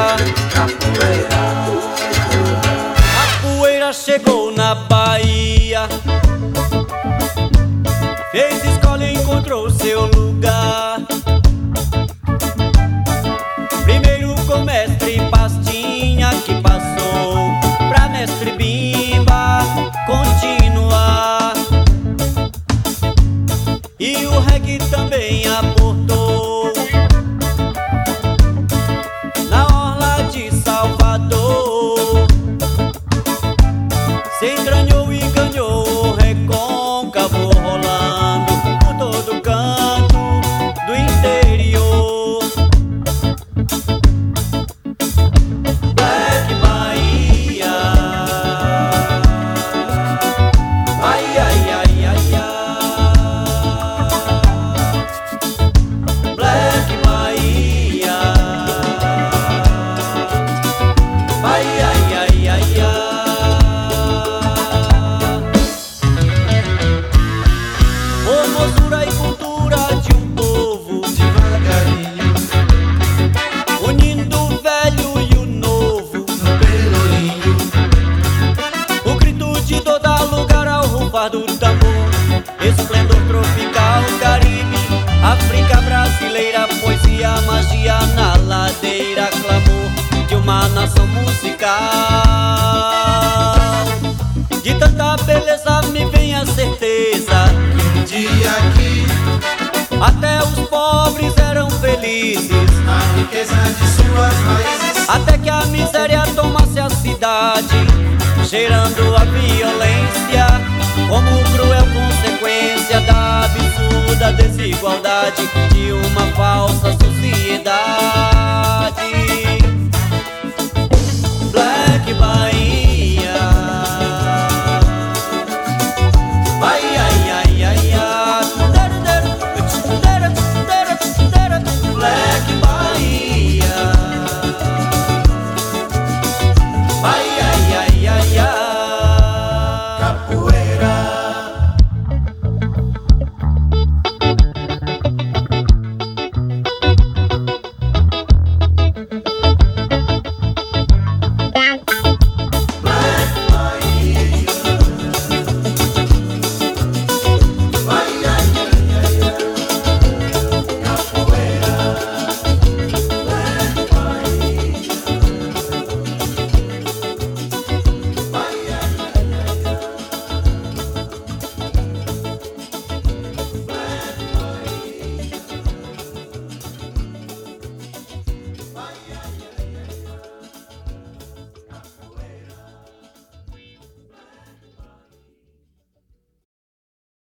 A poeira chegou na Bahia, fez escola e encontrou seu lugar. Primeiro com mestre Pastinha, que passou pra mestre Bimba continuar. E o reggae também aportou na orla de Salvador. Se entranhou e ganhou o recôncavo, rolando por todo canto do interior. Black Bahia, ai, ai, ai, ai, ai. Black Bahia, ai, ai, ai, ai, ai. Formosura e cultura de um povo devagarinho, unindo o velho e o novo no pelourinho. O grito de dor dá lugar ao rufar do tambor, esplendor tropical, Caribe, África brasileira, poesia, magia na ladeira, clamor de uma nação musical. De tanta beleza me vem a certeza que um dia aqui até os pobres eram felizes, na riqueza de suas raízes, até que a miséria tomasse a cidade, gerando a violência como cruel consequência da absurda desigualdade de uma falsa sociedade.